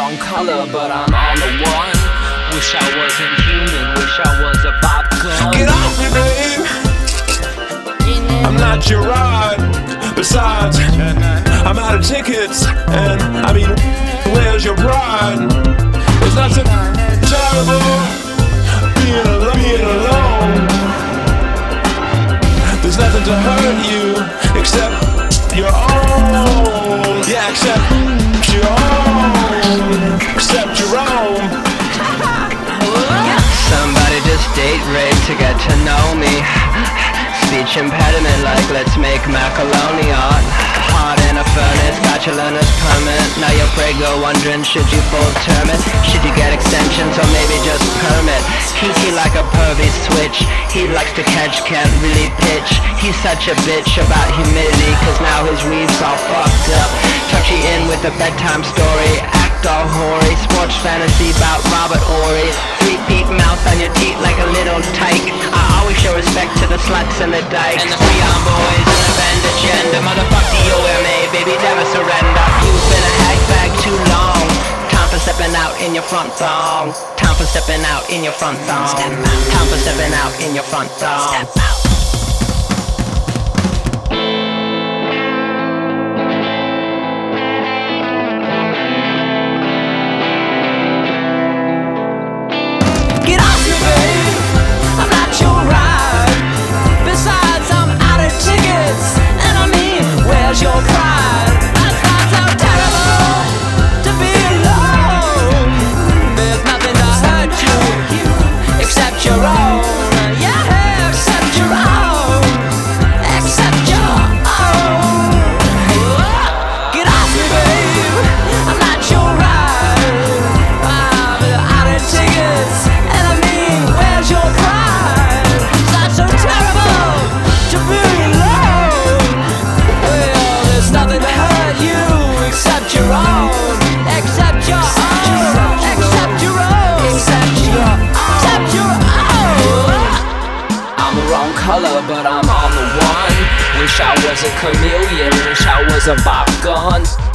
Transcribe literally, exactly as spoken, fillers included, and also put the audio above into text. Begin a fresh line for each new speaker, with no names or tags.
wrong color, but I'm on the one. Wish I wasn't human, wish I was a pop gun.
Get off me, babe, I'm not your ride. Besides, I'm out of tickets, and I mean, where's your pride? It's not so terrible being alone, being alone. There's nothing to hurt you except your own. Yeah, except your own. Except your own.
Somebody just date rape to get to know me. Speech impediment like let's make macaroni art. Hot in a furnace, got your learner's permit. Now you're prego wondering should you full term it? Should you get extensions or maybe just permit? Geeky like a pervy switch. He likes to catch, can't really pitch. He's such a bitch about humidity, cause now his weave's all fucked up. Touchy in with a bedtime story. Act all hoary, sports fantasy about Robert Horry. Three-peat mouth on your teeth like a little tyke. I always show respect to the sluts and the dykes. And the freon boys and the band agenda. Motherfuck the O M A, baby, never surrender. You've been a hack bag too long. Time for stepping out in your front thong. Time for stepping out in your front thong. Time for stepping out in your front thong. Step out.
Your pride, that's not so terrible to be alone. There's nothing to hurt you except your own. Yeah, except your own. Except your own. Get off me, babe, I'm not your ride. I'm out of tickets, and I mean, where's your pride? It's not so terrible to be alone. Nothing to hurt you except your own, except your own, except your own, except your, except your own. I'm the wrong color, but I'm on the one. Wish I was a chameleon, wish I was a pop gun.